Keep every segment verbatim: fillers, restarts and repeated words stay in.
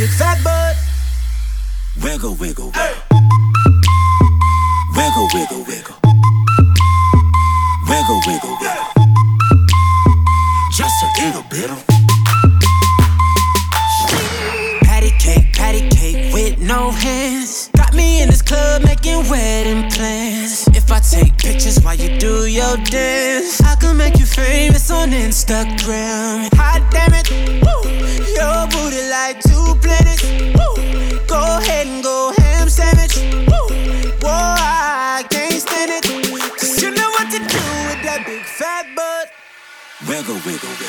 big fat butt. Wiggle, wiggle, wiggle. Wiggle, wiggle, wiggle. Wiggle, wiggle, wiggle. Just a little bit of patty cake, patty cake with no hands. Got me in this club making wedding plans. If I take pictures while you do your dance, I can make you famous on Instagram. Hot damn it, woo. Your booty like two planets, woo. Go ahead and go ham sandwich, woo. Whoa, I can't stand it, cause you know what to do with that big fat butt. wiggle, wiggle, wiggle.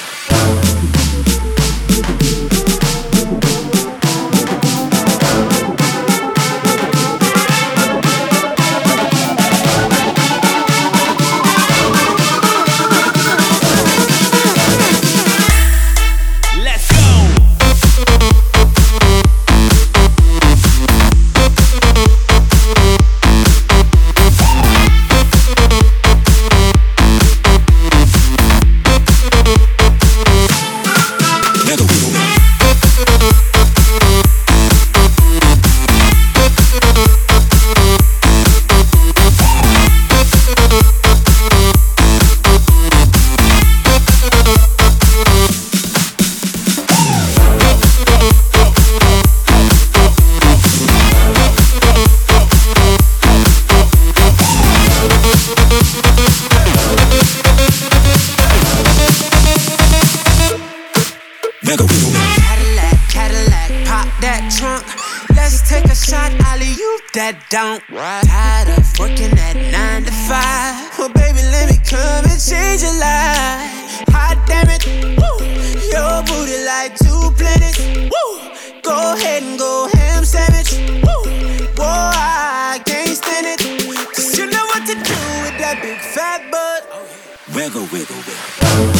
Cadillac, Cadillac, pop that trunk. Let's take a shot, alley-oop that don't. Tired of working at nine to five. Well, baby, let me come and change your life. Hot damn it, woo. Your booty like two planets, woo. Go ahead and go ham sandwich, woo. Whoa, I can't stand it, cause you know what to do with that big fat butt. Wiggle, wiggle, wiggle.